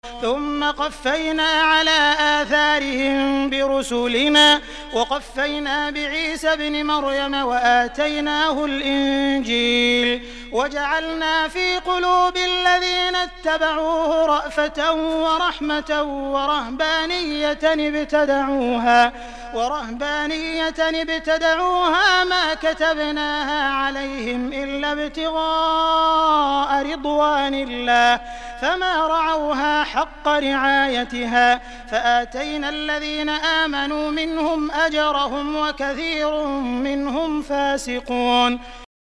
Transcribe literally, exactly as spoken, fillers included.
ثم قفينا على آثارهم برسلنا وقفينا بعيسى ابن مريم وآتيناه الإنجيل وجعلنا في قلوب الذين اتبعوه رأفة ورحمة ورهبانية ابتدعوها ورهبانية ابتدعوها ما كتبناها عليهم إلا ابتغاء رضوان الله فما رعوها حق رعايتها فآتينا الذين آمنوا منهم أجرهم وكثير منهم فاسقون